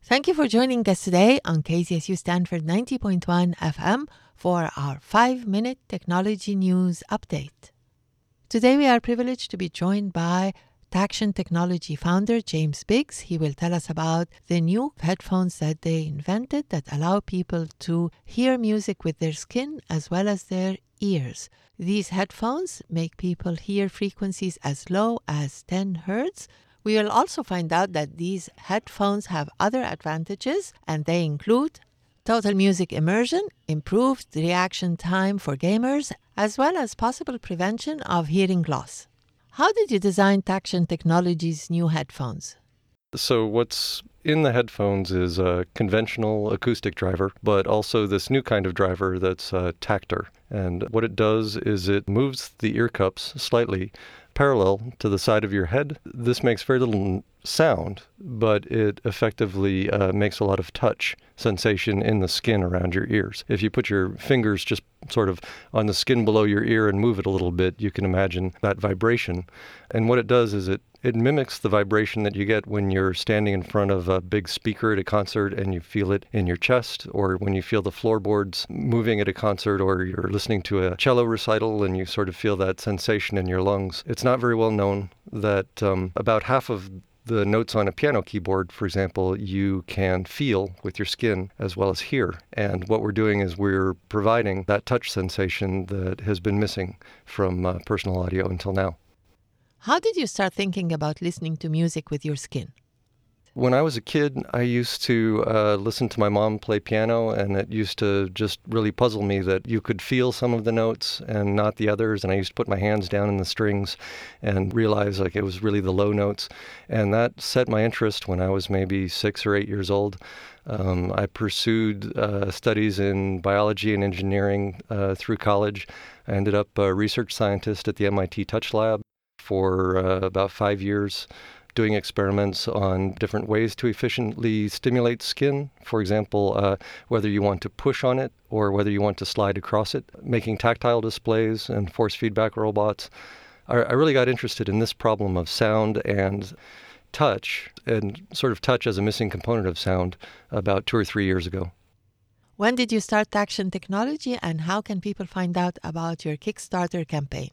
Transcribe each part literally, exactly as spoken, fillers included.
Thank you for joining us today on K Z S U Stanford ninety point one F M for our five-minute technology news update. Today we are privileged to be joined by Taction Technology founder James Biggs. He will tell us about the new headphones that they invented that allow people to hear music with their skin as well as their ears. These headphones make people hear frequencies as low as ten hertz. We will also find out that these headphones have other advantages, and they include total music immersion, improved reaction time for gamers, as well as possible prevention of hearing loss. How did you design Taction Technology's new headphones? So what's in the headphones is a conventional acoustic driver, but also this new kind of driver that's a tactor. And what it does is it moves the ear cups slightly parallel to the side of your head. This makes very little sound, but it effectively uh, makes a lot of touch sensation in the skin around your ears. If you put your fingers just sort of on the skin below your ear and move it a little bit, you can imagine that vibration. And what it does is it It mimics the vibration that you get when you're standing in front of a big speaker at a concert and you feel it in your chest, or when you feel the floorboards moving at a concert, or you're listening to a cello recital and you sort of feel that sensation in your lungs. It's not very well known that um, about half of the notes on a piano keyboard, for example, you can feel with your skin as well as hear. And what we're doing is we're providing that touch sensation that has been missing from uh, personal audio until now. How did you start thinking about listening to music with your skin? When I was a kid, I used to uh, listen to my mom play piano, and it used to just really puzzle me that you could feel some of the notes and not the others. And I used to put my hands down in the strings and realize like it was really the low notes. And that set my interest when I was maybe six or eight years old. Um, I pursued uh, studies in biology and engineering uh, through college. I ended up a research scientist at the M I T Touch Lab for uh, about five years, doing experiments on different ways to efficiently stimulate skin. For example, uh, whether you want to push on it or whether you want to slide across it, making tactile displays and force feedback robots. I, I really got interested in this problem of sound and touch, and sort of touch as a missing component of sound, about two or three years ago. When did you start Taction Technology, and how can people find out about your Kickstarter campaign?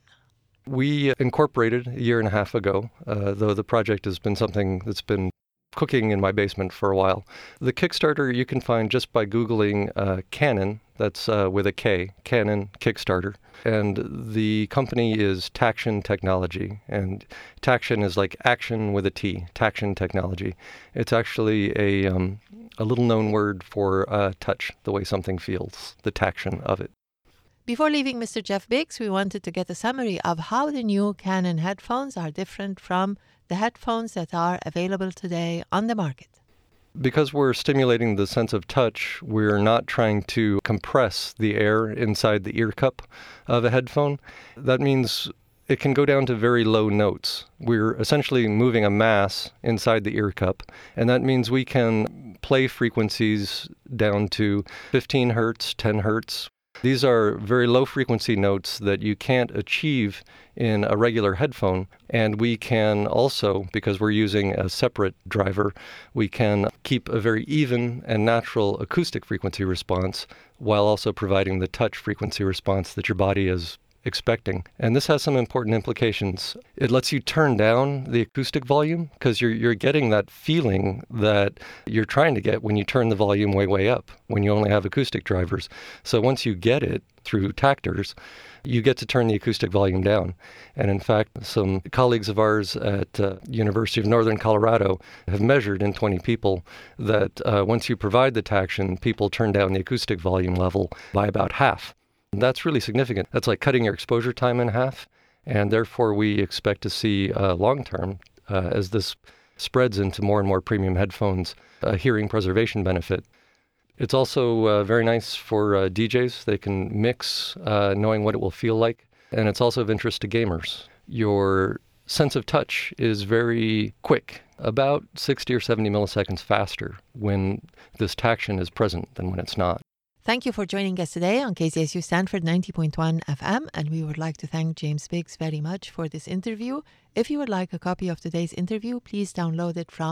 We incorporated a year and a half ago, uh, though the project has been something that's been cooking in my basement for a while. The Kickstarter you can find just by Googling uh, Canon, that's uh, with a K, Canon Kickstarter. And the company is Taction Technology. And Taction is like action with a T, Taction Technology. It's actually a, um, a little known word for uh, touch, the way something feels, the taction of it. Before leaving Mister Jeff Biggs, we wanted to get a summary of how the new Canon headphones are different from the headphones that are available today on the market. Because we're stimulating the sense of touch, we're not trying to compress the air inside the ear cup of a headphone. That means it can go down to very low notes. We're essentially moving a mass inside the ear cup, and that means we can play frequencies down to fifteen hertz, ten hertz. These are very low frequency notes that you can't achieve in a regular headphone. And we can also, because we're using a separate driver, we can keep a very even and natural acoustic frequency response while also providing the touch frequency response that your body is expecting. And this has some important implications. It lets you turn down the acoustic volume because you're you're getting that feeling that you're trying to get when you turn the volume way, way up, when you only have acoustic drivers. So once you get it through tactors, you get to turn the acoustic volume down. And in fact, some colleagues of ours at uh, University of Northern Colorado have measured in twenty people that uh, once you provide the Taction, people turn down the acoustic volume level by about half. That's really significant. That's like cutting your exposure time in half. And therefore, we expect to see uh, long-term, uh, as this spreads into more and more premium headphones, a hearing preservation benefit. It's also uh, very nice for uh, D Js. They can mix uh, knowing what it will feel like. And it's also of interest to gamers. Your sense of touch is very quick, about sixty or seventy milliseconds faster when this Taction is present than when it's not. Thank you for joining us today on K Z S U Stanford ninety point one F M, and we would like to thank James Biggs very much for this interview. If you would like a copy of today's interview, please download it from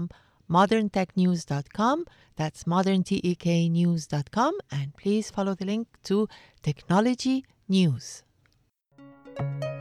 modern tech news dot com. That's modern tech news dot com. And please follow the link to Technology News.